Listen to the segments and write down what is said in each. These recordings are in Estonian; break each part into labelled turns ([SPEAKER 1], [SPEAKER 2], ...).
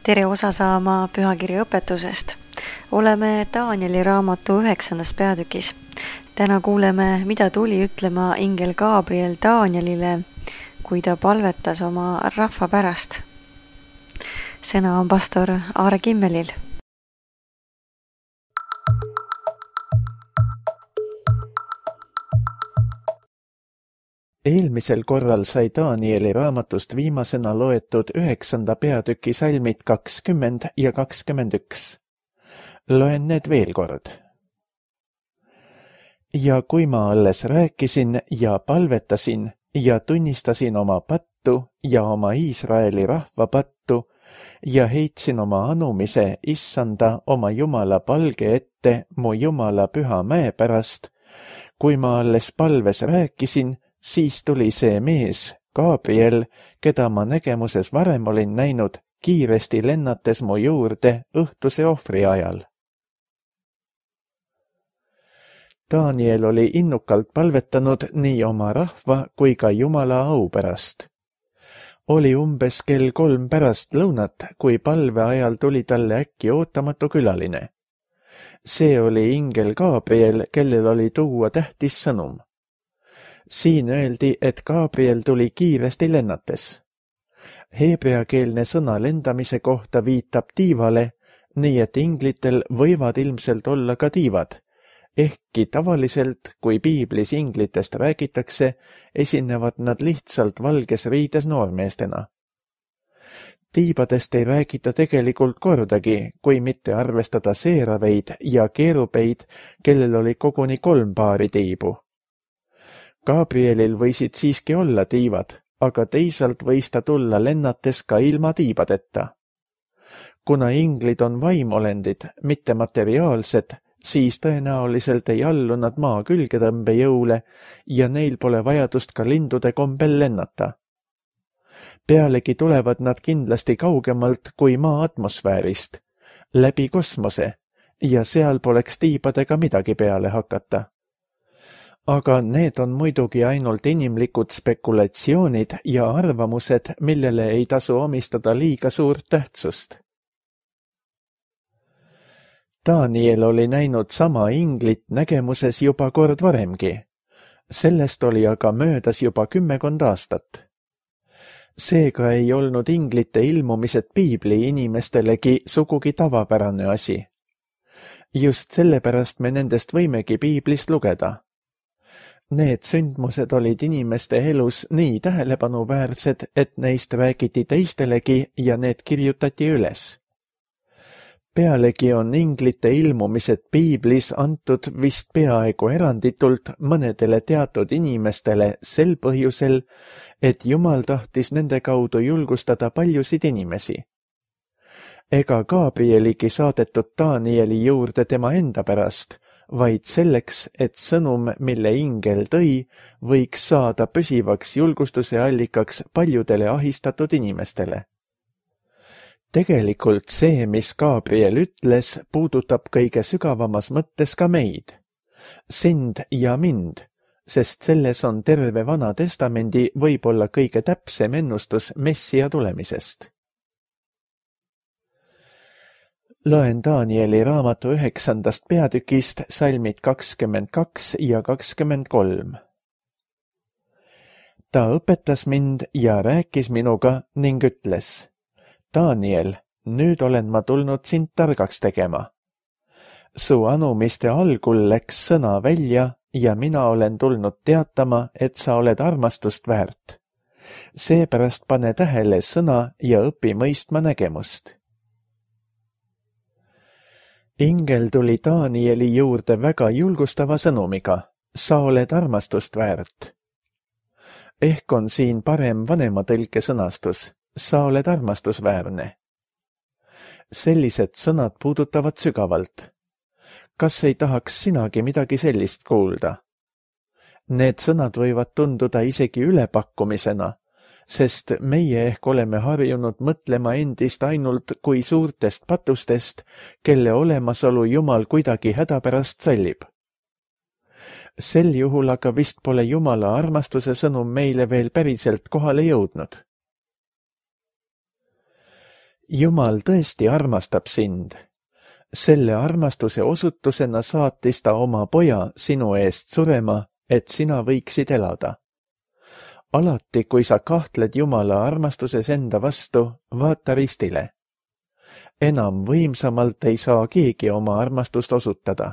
[SPEAKER 1] Tere osa saama pühakirja õpetusest. Oleme Danieli raamatu 9. peatükis. Täna kuuleme, mida tuli ütlema ingel Gabriel Danielile, kui ta palvetas oma rahva pärast. Sõna on pastor Aare Kimmelil.
[SPEAKER 2] Eelmisel korral sai Danieli raamatust viimasena loetud 9. peatüki salmid 20 ja 21. Loen need veel kord. Ja kui ma alles rääkisin ja palvetasin ja tunnistasin oma pattu ja oma Iisraeli rahva pattu ja heitsin oma anumise issanda oma Jumala palge ette mu Jumala püha mäe pärast, kui ma alles palves rääkisin, siis tuli see mees, Gabriel, keda ma nägemuses varem olin näinud, kiiresti lennates mu juurde õhtuse ohvri ajal. Daniel oli innukalt palvetanud nii oma rahva kui ka Jumala au pärast. Oli umbes kell 3 pärast lõunat, kui palve ajal tuli talle äkki ootamatu külaline. See oli ingel Gabriel, kellel oli tuua tähtis sõnum. Siin öeldi, et Gabriel tuli kiiresti lennates. Heebreakeelne sõna lendamise kohta viitab tiivale, nii et inglitel võivad ilmselt olla ka tiivad, ehkki tavaliselt, kui piiblis inglitest räägitakse, esinevad nad lihtsalt valges riides noormeestena. Tiibadest ei räägita tegelikult kordagi, kui mitte arvestada seeraveid ja keerubeid, kellel oli koguni 3 paari tiibu. Gabrielil võisid siiski olla tiivad, aga teisalt võis ta tulla lennates ka ilma tiibadeta. Kuna inglid on vaimolendid, mitte materiaalsed, siis tõenäoliselt ei allu nad maa külgetõmbejõule ja neil pole vajadust ka lindude kombel lennata. Pealegi tulevad nad kindlasti kaugemalt kui maa atmosfäärist, läbi kosmose, ja seal poleks tiibadega midagi peale hakata. Aga need on muidugi ainult inimlikud spekulatsioonid ja arvamused, millele ei tasu omistada liiga suurt tähtsust. Daniel oli näinud sama inglit nägemuses juba kord varemgi. Sellest oli aga möödas juba 10 aastat. Seega ei olnud inglite ilmumised piibli inimestelegi sugugi tavapärane asi. Just sellepärast me nendest võimegi piiblist lugeda. Need sündmused olid inimeste elus nii tähelepanuväärsed, et neist räägiti teistelegi ja need kirjutati üles. Pealegi on inglite ilmumised piiblis antud vist peaaegu eranditult mõnedele teatud inimestele sel põhjusel, et Jumal tahtis nende kaudu julgustada paljusid inimesi. Ega Gabrieligi saadetud Danieli juurde tema enda pärast, vaid selleks, et sõnum, mille ingel tõi, võiks saada püsivaks julgustuse allikaks paljudele ahistatud inimestele. Tegelikult see, mis Gabriel ütles, puudutab kõige sügavamas mõttes ka meid, sind ja mind, sest selles on terve Vana Testamendi võib-olla kõige täpsem ennustus Messia tulemisest. Loen Danieli raamatu 9. peatükist salmid 22 ja 23. Ta õpetas mind ja rääkis minuga ning ütles, Daniel, nüüd olen ma tulnud sind targaks tegema. Su anumiste algul läks sõna välja ja mina olen tulnud teatama, et sa oled armastust väärt. Seepärast pane tähele sõna ja õpi mõistma nägemust. Ingel tuli Danieli juurde väga julgustava sõnumiga, sa oled armastust väärt. Ehk on siin parem vanema tõlke sõnastus, sa oled armastusväärne. Sellised sõnad puudutavad sügavalt. Kas ei tahaks sinagi midagi sellist kuulda? Need sõnad võivad tunduda isegi ülepakkumisena, sest meie ehk oleme harjunud mõtlema endist ainult kui suurtest patustest, kelle olemasolu Jumal kuidagi hädapärast sallib. Sel juhul aga vist pole Jumala armastuse sõnum meile veel päriselt kohale jõudnud. Jumal tõesti armastab sind. Selle armastuse osutusena saatis ta oma poja sinu eest surema, et sina võiksid elada. Alati, kui sa kahtled Jumala armastuses enda vastu, vaata ristile. Enam võimsamalt ei saa keegi oma armastust osutada.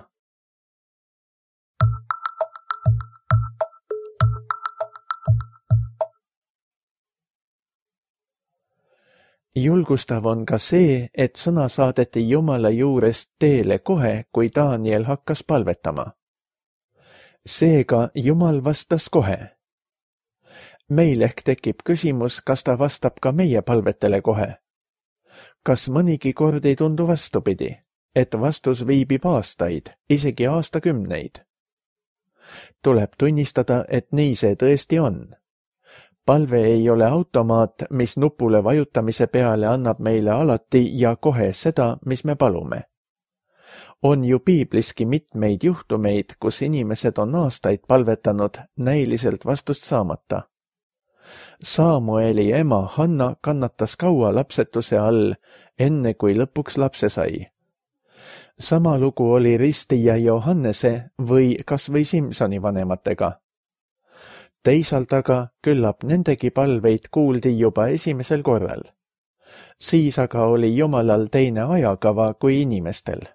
[SPEAKER 2] Julgustav on ka see, et sõna saadeti Jumala juurest teele kohe, kui Daniel hakkas palvetama. Seega Jumal vastas kohe. Meil ehk tekib küsimus, kas ta vastab ka meie palvetele kohe. Kas mõnigi kord ei tundu vastupidi, et vastus viibib aastaid, isegi aastakümneid? Tuleb tunnistada, et nii see tõesti on. Palve ei ole automaat, mis nupule vajutamise peale annab meile alati ja kohe seda, mis me palume. On ju piibliski mitmeid juhtumeid, kus inimesed on aastaid palvetanud, näiliselt vastust saamata. Samueli ema Hanna kannatas kaua lapsetuse all, enne kui lõpuks lapse sai. Sama lugu oli ristija Johannese või kas või Simsoni vanematega. Teisalt aga küllap nendegi palveid kuuldi juba esimesel korral. Siis aga oli Jumalal teine ajakava kui inimestel.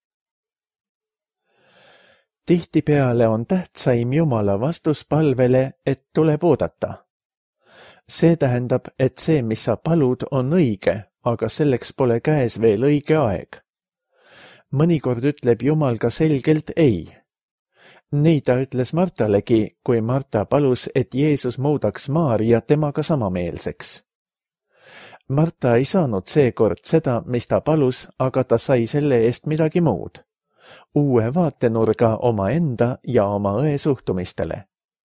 [SPEAKER 2] Tihtipeale on tähtsaim Jumala vastus palvele, et tuleb oodata. See tähendab, et see, mis sa palud, on õige, aga selleks pole käes veel õige aeg. Mõnikord ütleb Jumal ka selgelt ei. Nii ta ütles Martalegi, kui Marta palus, et Jeesus muudaks Maaria temaga samameelseks. Marta ei saanud seekord seda, mis ta palus, aga ta sai selle eest midagi muud. Uue vaatenurga oma enda ja oma õe suhtumistele.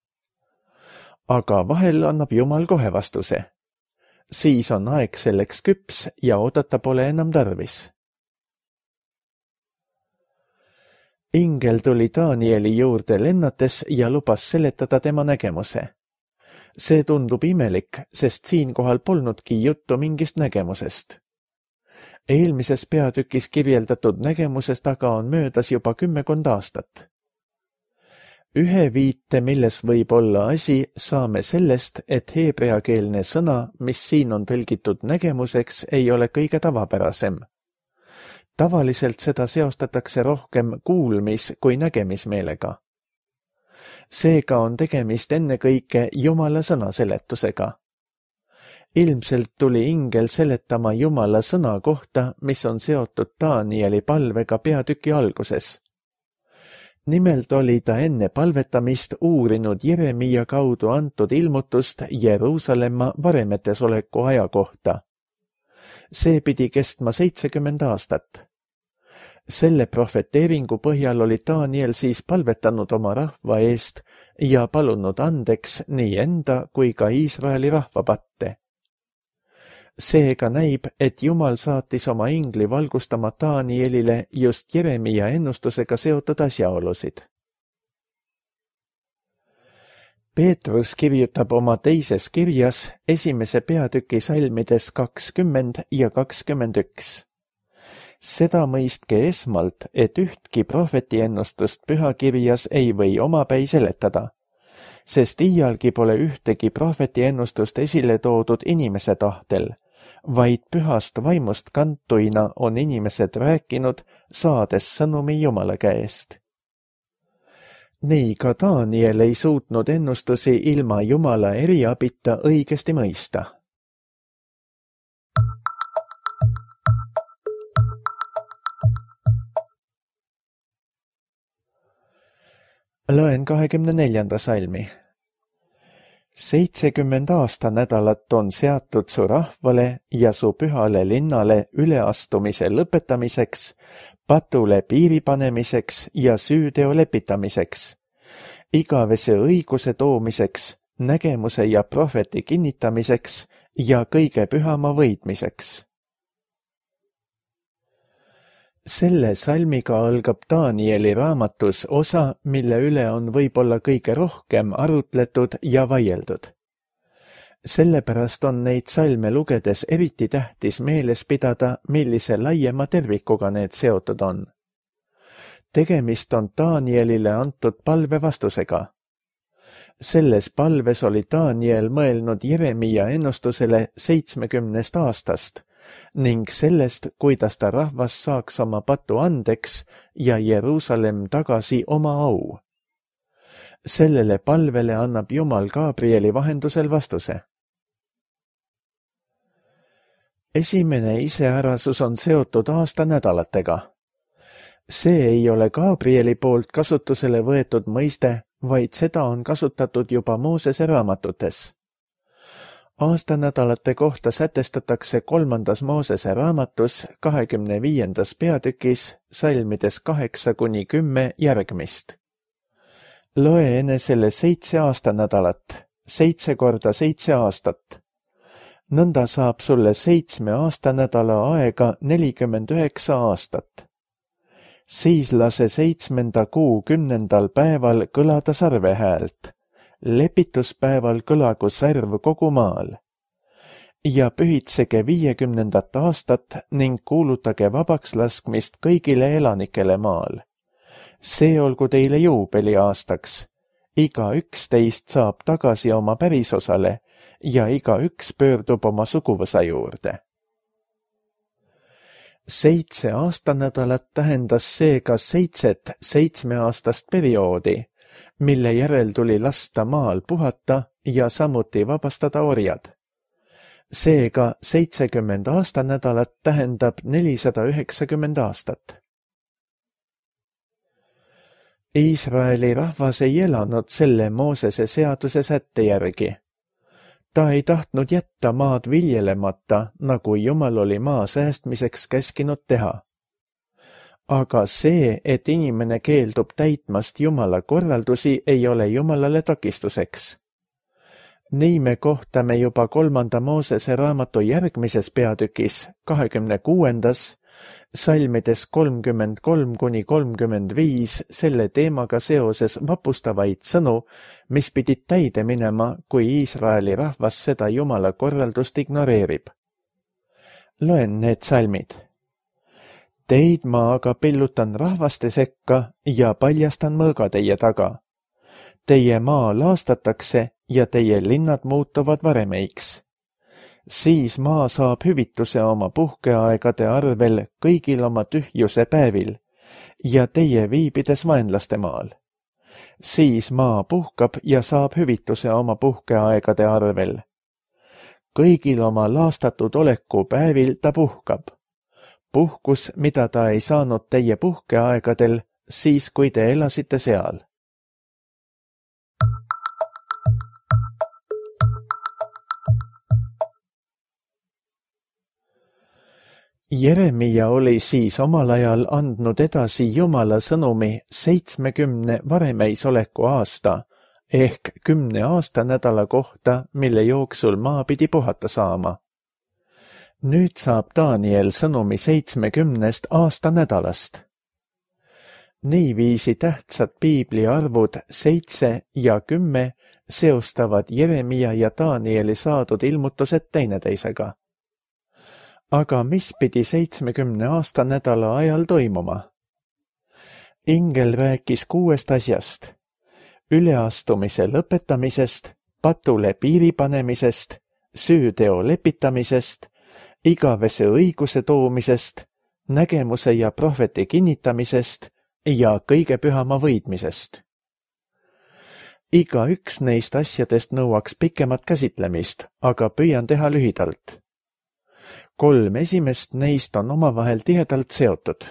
[SPEAKER 2] Aga vahel annab Jumal kohe vastuse. Siis on aeg selleks küps ja oodata pole enam tarvis. Ingel tuli Danieli juurde lennates ja lubas seletada tema nägemuse. See tundub imelik, sest siinkohal polnudki juttu mingist nägemusest. Eelmises peatükis kirjeldatud nägemusest aga on möödas juba 10 aastat. Ühe viite, milles võib olla asi, saame sellest, et heebreakeelne sõna, mis siin on tõlgitud nägemuseks, ei ole kõige tavapärasem. Tavaliselt seda seostatakse rohkem kuulmis- kui nägemismeelega. Seega on tegemist ennekõike Jumala sõna seletusega. Ilmselt tuli ingel seletama Jumala sõna kohta, mis on seotud Danieli palvega peatüki alguses. Nimelt oli ta enne palvetamist uurinud Jeremia kaudu antud ilmutust Jeruusalemma varemetes oleku aja kohta. See pidi kestma 70 aastat. Selle profeteeringu põhjal oli Daniel siis palvetanud oma rahva eest ja palunud andeks nii enda kui ka Iisraeli rahva patte. Seega näib, et Jumal saatis oma ingli valgustama Danielile just Jeremia ennustusega seotud asjaolusid. Peetrus kirjutab oma teises kirjas 1. peatüki salmides 20 ja 21. Seda mõistke esmalt, et ühtki prohveti ennustust pühakirjas ei või omapäi seletada, sest iialgi pole ühtegi prohveti ennustust esile toodud inimese tahtel, vaid pühast vaimust kantuina on inimesed rääkinud, saades sõnumi Jumala käest. Nii ka Daniel ei suutnud ennustusi ilma Jumala eriabita õigesti mõista. Loen 24. salmi. 70 aastanädalat on seatud su rahvale ja su pühale linnale üleastumise lõpetamiseks, patule piiri panemiseks ja süüteo lepitamiseks, igavese õiguse toomiseks, nägemuse ja prohveti kinnitamiseks ja kõige pühama võitmiseks. Selle salmiga algab Danieli raamatus osa, mille üle on võib-olla kõige rohkem arutletud ja vaieldud. Sellepärast on neid salme lugedes eriti tähtis meeles pidada, millise laiema tervikuga need seotud on. Tegemist on Danielile antud palvevastusega. Selles palves oli Daniel mõelnud Jeremia ennustusele 70 aastast ning sellest, kuidas ta rahvas saaks oma patu andeks ja Jeruusalemm tagasi oma au. Sellele palvele annab Jumal Gabrieli vahendusel vastuse. Esimene iseärasus on seotud aastanädalatega. See ei ole Gabrieli poolt kasutusele võetud mõiste, vaid seda on kasutatud juba Moosese raamatutes. Aastanädalate kohta sätestatakse 3. Moosese raamatus 25. peatükis salmides 8-10 järgmist. Loe enesele 7 aastanädalat, 7 korda 7 aastat. Nõnda saab sulle 7 aastanädala aega 49 aastat. Siis lase 7. kuu 10. päeval kõlada sarvehäält. Lepituspäeval kõlagu särv kogu maal. Ja pühitsege 50. aastat ning kuulutage vabaks laskmist kõigile elanikele maal. See olgu teile juubeliaastaks. Igaüks teist saab tagasi oma pärisosale ja igaüks pöördub oma suguvõsa juurde. 7 aastanädalat tähendas seega 7 7-aastast perioodi, mille järel tuli lasta maal puhata ja samuti vabastada orjad. Seega 70 aastanädalat tähendab 490 aastat. Iisraeli rahvas ei elanud selle Moosese seaduse sätte järgi. Ta ei tahtnud jätta maad viljelemata, nagu Jumal oli maa säästmiseks käskinud teha. Aga see, et inimene keeldub täitmast Jumala korraldusi, ei ole Jumalale takistuseks. Nii me kohtame juba 3. Moosese raamatu järgmises peatükis, 26. salmides 33-35 selle teemaga seoses vapustavaid sõnu, mis pidid täide minema, kui Iisraeli rahvas seda Jumala korraldust ignoreerib. Loen need salmid. Teid ma aga pillutan rahvaste sekka ja paljastan mõõga teie taga. Teie maa laastatakse ja teie linnad muutuvad varemeiks. Siis maa saab hüvituse oma puhkeaegade arvel kõigil oma tühjuse päevil ja teie viibides vaenlaste maal. Siis maa puhkab ja saab hüvituse oma puhkeaegade arvel. Kõigil oma laastatud oleku päevil ta puhkab. Puhkus, mida ta ei saanud teie puhkeaegadel, siis kui te elasite seal. Jeremia oli siis omal ajal andnud edasi Jumala sõnumi 70 varemeisoleku aasta ehk 10 aastanädala kohta, mille jooksul maa pidi puhata saama. Nüüd saab Daniel sõnumi 70 aastanädalast. Niiviisi tähtsad piibli arvud 7 ja 10 seostavad Jeremia ja Danieli saadud ilmutused teineteisega. Aga mis pidi 70 aastanädala ajal toimuma? Ingel rääkis 6 asjast. Üleastumise lõpetamisest, patule piiri panemisest, süüteo lepitamisest, igavese õiguse toomisest, nägemuse ja prohveti kinnitamisest ja kõige pühama võidmisest. Igaüks neist asjadest nõuaks pikemat käsitlemist, aga püüan teha lühidalt. 3 esimest neist on omavahel tihedalt seotud.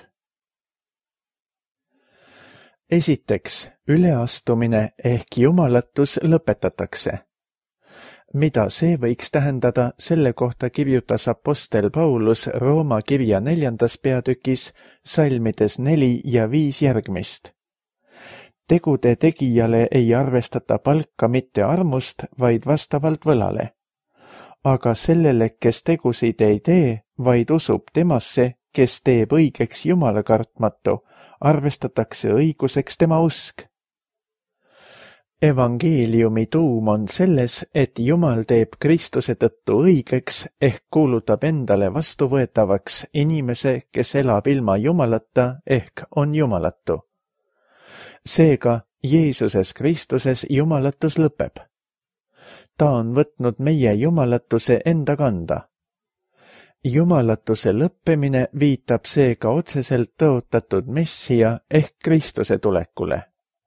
[SPEAKER 2] Esiteks, üleastumine ehk jumalatus lõpetatakse. Mida see võiks tähendada, selle kohta kirjutas apostel Paulus Rooma kirja 4. peatükis salmides 4 ja 5 järgmist. Tegude tegijale ei arvestata palka mitte armust, vaid vastavalt võlale. Aga sellele, kes tegusid ei tee, vaid usub temasse, kes teeb õigeks Jumala kartmatu, arvestatakse õiguseks tema usk. Evangeeliumi tuum on selles, et Jumal teeb Kristuse tõttu õigeks ehk kuulutab endale vastuvõetavaks inimese, kes elab ilma Jumalata ehk on jumalatu. Seega Jeesuses Kristuses jumalatus lõpeb. Ta on võtnud meie jumalatuse enda kanda. Jumalatuse lõppemine viitab seega otseselt tõotatud Messia ehk Kristuse tulekule.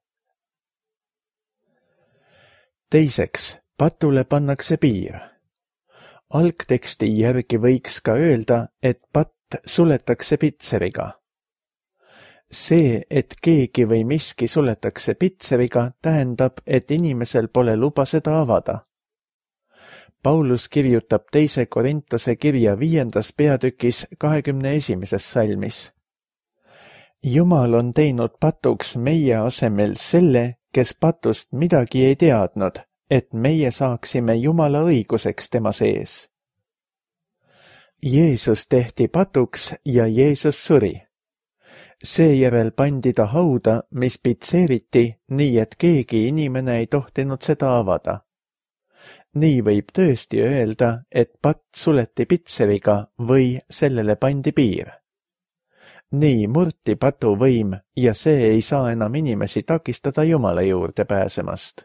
[SPEAKER 2] Teiseks, patule pannakse piir. Algteksti järgi võiks ka öelda, et patt suletakse pitseriga. See, et keegi või miski suletakse pitseriga, tähendab, et inimesel pole luba seda avada. Paulus kirjutab 2. Korintuse kirja 5. peatükis 21. salmis. Jumal on teinud patuks meie asemel selle, kes patust midagi ei teadnud, et meie saaksime Jumala õiguseks tema sees. Jeesus tehti patuks ja Jeesus suri. Seejärel pandi ta hauda, mis pitseeriti, nii et keegi inimene ei tohtinud seda avada. Nii võib tõesti öelda, et patt suleti pitseriga või sellele pandi piir. Nii murti patu võim ja see ei saa enam inimesi takistada Jumala juurde pääsemast.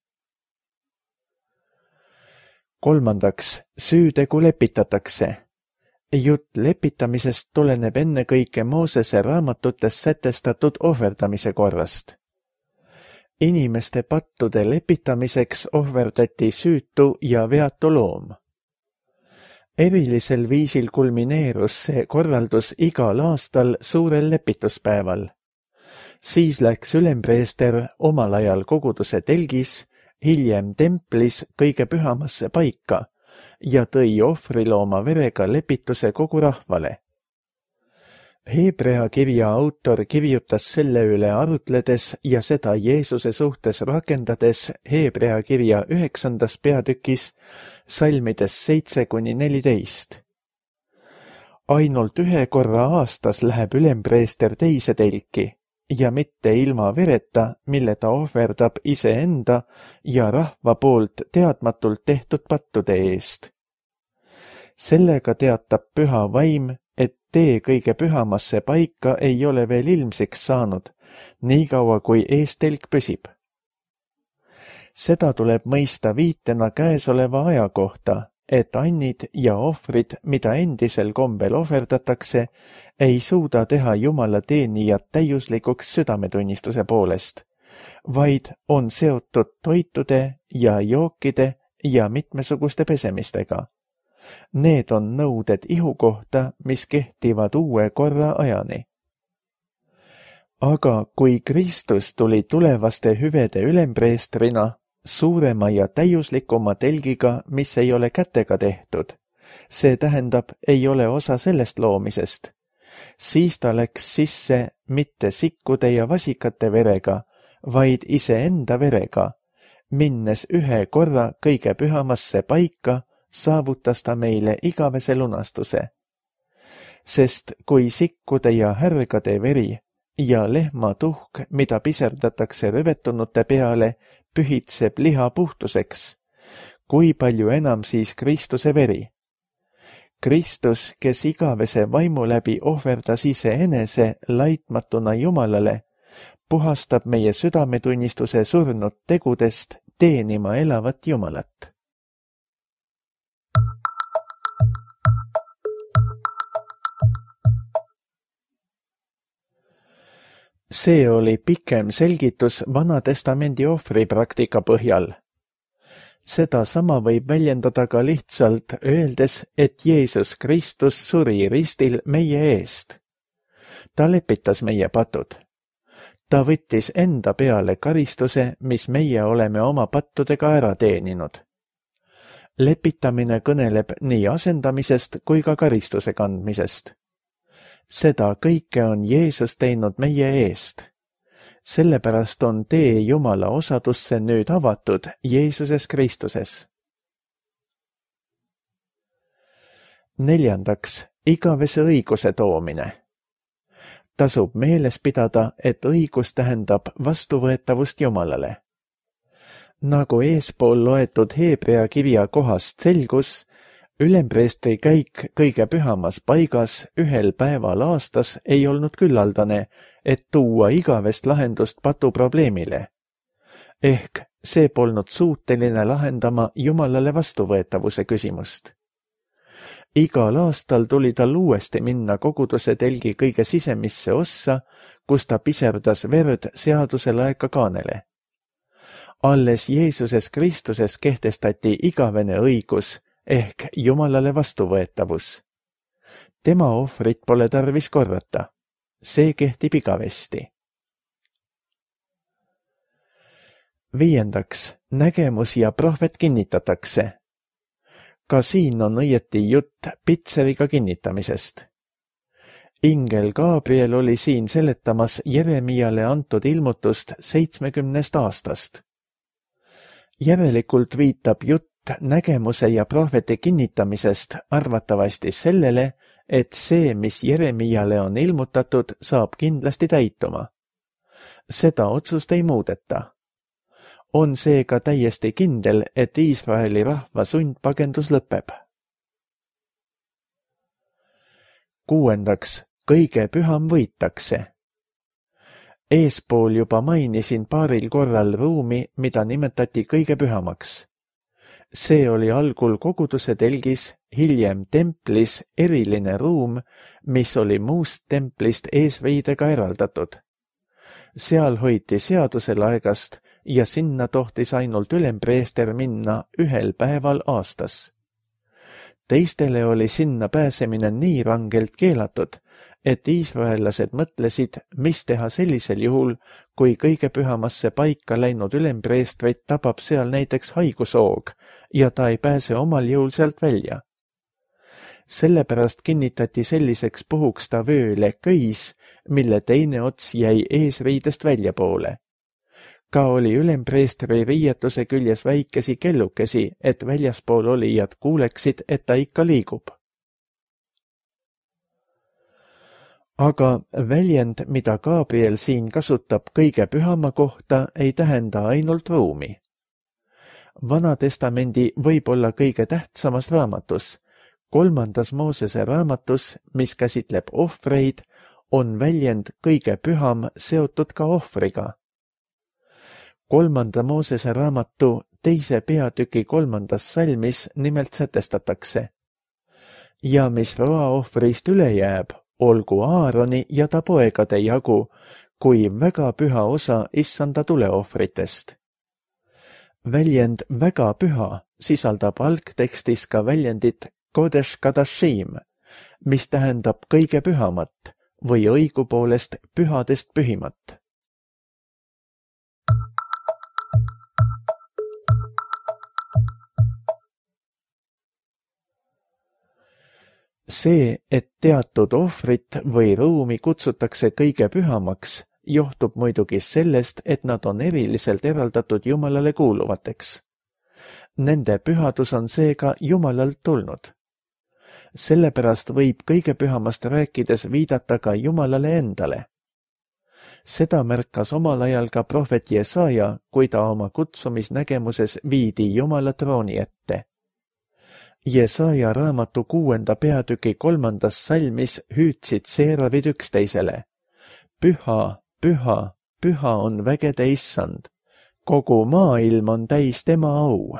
[SPEAKER 2] Kolmandaks, süütegu lepitatakse. Jutt lepitamisest tuleneb ennekõike Moosese raamatutes sätestatud ohverdamise korrast. Inimeste pattude lepitamiseks ohverdati süütu ja veatu loom. Erilisel viisil kulmineerus see korraldus igal aastal suurel lepituspäeval. Siis läks ülempreester omal ajal koguduse telgis, hiljem templis kõige pühamasse paika ja tõi ohvrilooma verega lepituse kogu rahvale. Hebrea kirja autor kirjutas selle üle arutledes ja seda Jeesuse suhtes rakendades Hebrea kirja 9. peatükis salmides 7-14. Ainult ühe korra aastas läheb ülempreester teise telki ja mitte ilma vereta, mille ta ohverdab iseenda ja rahva poolt teadmatult tehtud pattude eest. Sellega teatab püha vaim, et tee kõige pühamasse paika ei ole veel ilmsiks saanud, niikaua kui eestelk püsib. Seda tuleb mõista viitena käesoleva aja kohta, et annid ja ohvrid, mida endisel kombel ohverdatakse, ei suuda teha Jumala teenijat täiuslikuks südametunnistuse poolest, vaid on seotud toitude ja jookide ja mitmesuguste pesemistega. Need on nõuded ihu kohta, mis kehtivad uue korra ajani. Aga kui Kristus tuli tulevaste hüvede ülempreestrina, suurema ja täiuslikuma telgiga, mis ei ole kätega tehtud, see tähendab, ei ole osa sellest loomisest, siis ta läks sisse mitte sikkude ja vasikate verega, vaid iseenda verega, minnes ühe korra kõige pühamasse paika, saavutas ta meile igavese lunastuse. Sest kui sikkude ja härgade veri ja lehma tuhk, mida piserdatakse rüvetunute peale, pühitseb liha puhtuseks, kui palju enam siis Kristuse veri? Kristus, kes igavese vaimu läbi ohverdas iseenese laitmatuna Jumalale, puhastab meie südametunnistuse surnud tegudest teenima elavat Jumalat. See oli pikem selgitus Vana Testamendi ohvripraktika põhjal. Seda sama võib väljendada ka lihtsalt öeldes, et Jeesus Kristus suri ristil meie eest. Ta lepitas meie patud. Ta võttis enda peale karistuse, mis meie oleme oma pattudega ära teeninud. Lepitamine kõneleb nii asendamisest kui ka karistuse kandmisest. Seda kõike on Jeesus teinud meie eest. Sellepärast on tee Jumala osadusse nüüd avatud Jeesuses Kristuses. Neljandaks, igavese õiguse toomine. Tasub meeles pidada, et õigus tähendab vastuvõetavust Jumalale. Nagu eespool loetud Hebrea kirja kohast selgus, ülempreestri käik kõige pühamas paigas ühel päeval aastas ei olnud küllaldane, et tuua igavest lahendust patuprobleemile. Ehk see polnud suuteline lahendama Jumalale vastuvõetavuse küsimust. Igal aastal tuli tal uuesti minna koguduse telgi kõige sisemisse ossa, kus ta piserdas verd seaduse laeka kaanele. Alles Jeesuses Kristuses kehtestati igavene õigus ehk Jumalale vastuvõetavus. Tema ohvrit pole tarvis korrata. See kehtib igavesti. 5. Nägemus ja prohvet kinnitatakse. Ka siin on õieti jutt pitseriga kinnitamisest. Ingel Gabriel oli siin seletamas Jeremiale antud ilmutust 70 aastast. Järelikult viitab jutt nägemuse ja prohveti kinnitamisest arvatavasti sellele, et see, mis Jeremiale on ilmutatud, saab kindlasti täituma. Seda otsust ei muudeta. On seega täiesti kindel, et Iisraeli rahva sundpagendus lõpeb. 6. Kõige püham võitakse. Eespool juba mainisin paaril korral ruumi, mida nimetati kõige pühamaks. See oli algul koguduse telgis, hiljem templis eriline ruum, mis oli muust templist eesriidega eraldatud. Seal hoiti seaduse laegast ja sinna tohtis ainult ülempreester minna ühel päeval aastas. Teistele oli sinna pääsemine nii rangelt keelatud, et iisraellased mõtlesid, mis teha sellisel juhul, kui kõige pühamasse paika läinud ülempreestrit tabab seal näiteks haigusoog ja ta ei pääse omal jõul sealt välja. Sellepärast kinnitati selliseks puhuks ta vööle köis, mille teine ots jäi eesriidest väljapoole. Ka oli ülempreestri riietuse küljes väikesi kellukesi, et väljaspool olijad kuuleksid, et ta ikka liigub. Aga väljend, mida Gabriel siin kasutab kõige pühama kohta, ei tähenda ainult ruumi. Vanatestamendi võib-olla kõige tähtsamas raamatus, 3. Moosese raamatus, mis käsitleb ohvreid, on väljend kõige püham seotud ka ohvriga. 3. Moosese raamatu 2. peatüki 3. salmis nimelt sätestatakse. Ja mis roaohvrist üle jääb, olgu Aaroni ja ta poegade jagu, kui väga püha osa issanda tuleohvritest. Väljend väga püha sisaldab algtekstis ka väljendit Kodesh Kadashim, mis tähendab kõige pühamat või õigupoolest pühadest pühimat. See, et teatud ohvrit või ruumi kutsutakse kõige pühamaks, johtub muidugi sellest, et nad on eriliselt eraldatud Jumalale kuuluvateks. Nende pühadus on seega Jumalalt tulnud. Sellepärast võib kõige pühamast rääkides viidata ka Jumalale endale. Seda märkas omal ajal ka prohvet Jesaja, kui ta oma kutsumisnägemuses viidi Jumala trooni ette. Jesaja raamatu 6. peatüki 3. salmis hüüdsid seeravid üksteisele. Püha, püha, püha on vägede issand. Kogu maailm on täis tema au.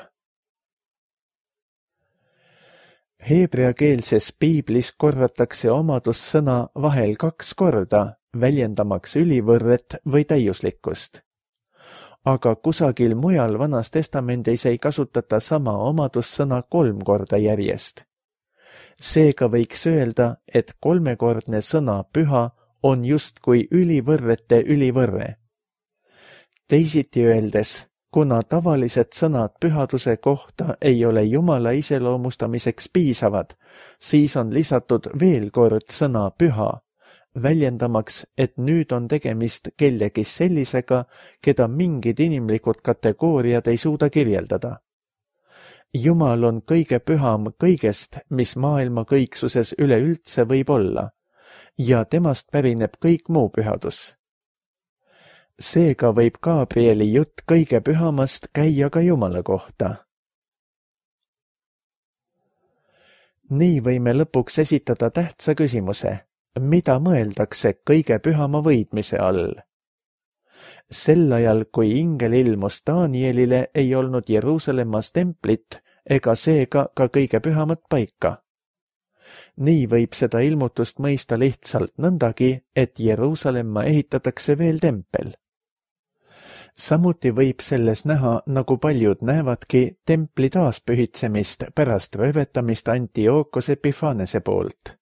[SPEAKER 2] Heebreakeelses piiblis korratakse omadussõna vahel 2 korda, väljendamaks ülivõrret või täiuslikkust. Aga kusagil mujal Vanas Testamendis ei kasutata sama omadussõna 3 korda järjest. Seega võiks öelda, et 3-kordne sõna püha on justkui ülivõrrete ülivõrre. Teisiti öeldes, kuna tavalised sõnad pühaduse kohta ei ole Jumala iseloomustamiseks piisavad, siis on lisatud veel kord sõna püha, väljendamaks, et nüüd on tegemist kellegi sellisega, keda mingid inimlikud kategooriad ei suuda kirjeldada. Jumal on kõige püham kõigest, mis maailma kõiksuses üleüldse võib olla, ja temast pärineb kõik muu pühadus. Seega võib Gabrieli jutt kõige pühamast käia ka Jumala kohta. Nii võime lõpuks esitada tähtsa küsimuse, mida mõeldakse kõige pühama võidmise all? Sel ajal, kui ingel ilmus Danielile, ei olnud Jeruusalemmas templit ega seega ka kõige pühamat paika. Nii võib seda ilmutust mõista lihtsalt nõndagi, et Jeruusalemma ehitatakse veel tempel. Samuti võib selles näha, nagu paljud näevadki, templi taaspühitsemist pärast röövetamist Antiochos Epiphanese poolt.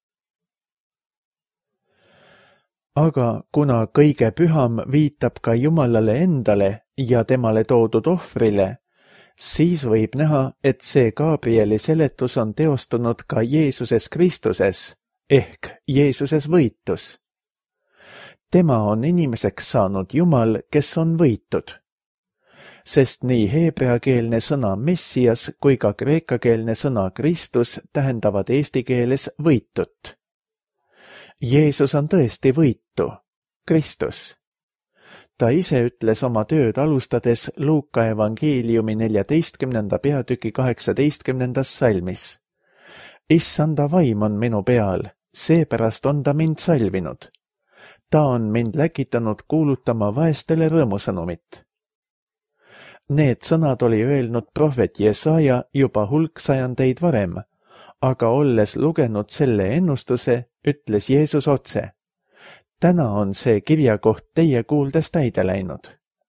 [SPEAKER 2] Aga kuna kõige püham viitab ka Jumalale endale ja temale toodud ohvrile, siis võib näha, et see Gabrieli seletus on teostunud ka Jeesuses Kristuses ehk Jeesuses võitus. Tema on inimeseks saanud Jumal, kes on võitud. Sest nii heebreakeelne sõna Messias kui ka kreekakeelne sõna Kristus tähendavad eesti keeles võitut. Jeesus on tõesti võitu, Kristus. Ta ise ütles oma tööd alustades Luuka evangeeliumi 14. peatüki 18. salmis. Issanda vaim on minu peal, seepärast on ta mind salvinud. Ta on mind läkitanud kuulutama vaestele rõõmusõnumit. Need sõnad oli öelnud prohvet Jesaja juba hulk sajandeid varem, aga olles lugenud selle ennustuse, ütles Jeesus otse. Täna on see kirjakoht teie kuuldes täide läinud.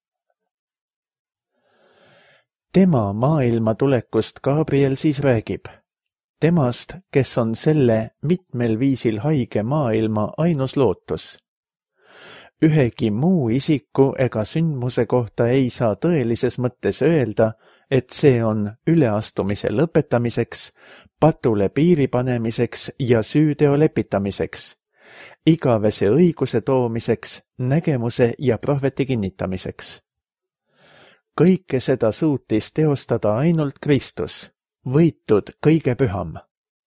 [SPEAKER 2] Tema maailma tulekust Gabriel siis räägib. Temast, kes on selle mitmel viisil haige maailma ainus lootus. Ühegi muu isiku ega sündmuse kohta ei saa tõelises mõttes öelda, et see on üleastumise lõpetamiseks, patule piiri panemiseks ja süüteo lepitamiseks, igavese õiguse toomiseks, nägemuse ja prohveti kinnitamiseks. Kõike seda suutis teostada ainult Kristus, võitud kõige püham.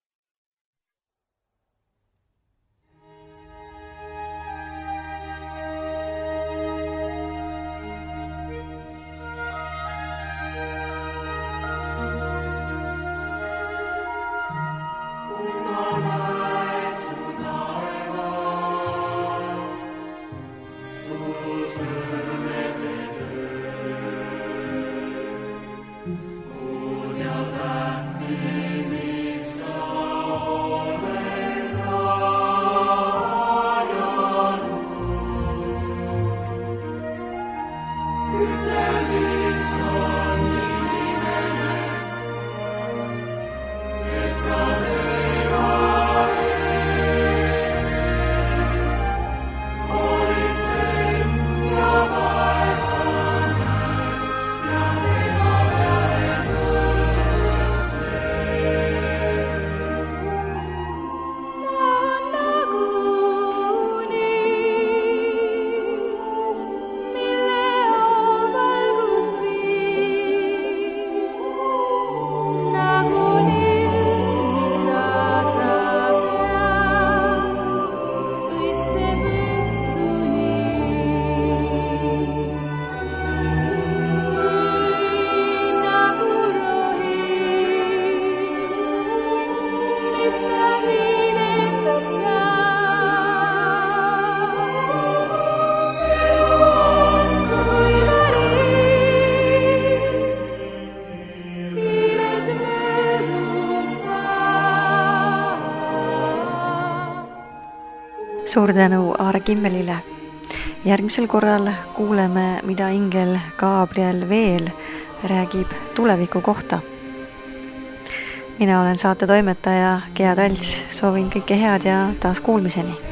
[SPEAKER 1] Suur tänu Aare Kimmelile. Järgmisel korral kuuleme, mida ingel Gabriel veel räägib tuleviku kohta. Mina olen saate toimetaja Gea Talts, soovin kõike head ja taas kuulmiseni.